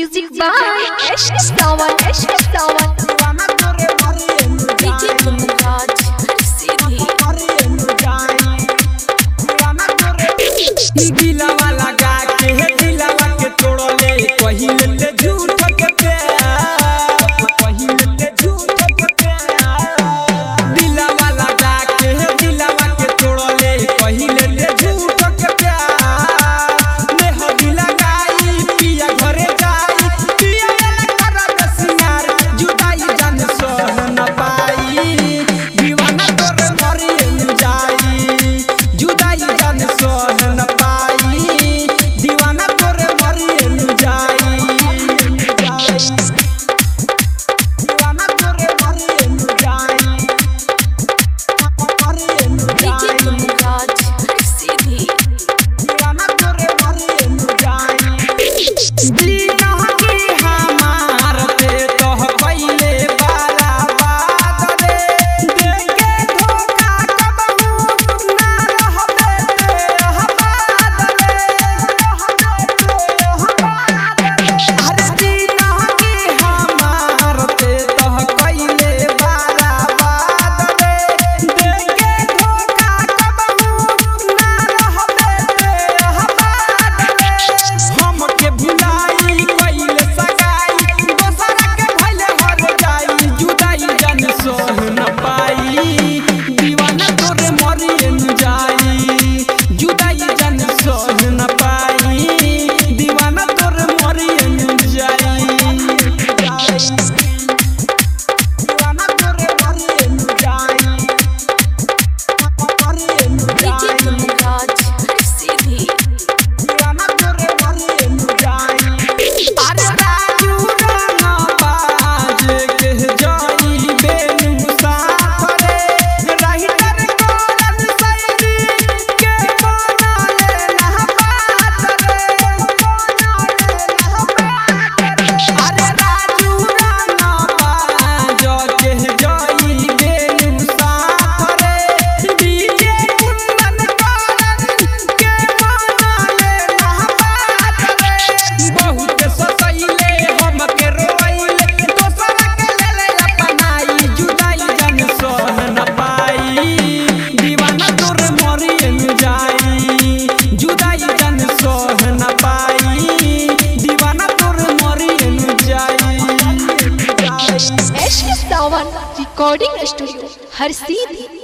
Music by Ashki Sawan. DJ Kunraj Sidhi. दिलावा लगा के दिलावा के तोड़ले पहिले ले झूठ के प्यार पहिले ले झूठ के प्यार दिलावा लगा के दिलावा के तोड़ले पहिले ले झूठ के प्यार ने हदी लगाई पिया घरे जाई पिया कर दसियार जुदाई जान सह न पाई दीवाना तोरे मरी जाई जुदाई जान सह न Ashki Sawan Recording Studio, Har Sidhi.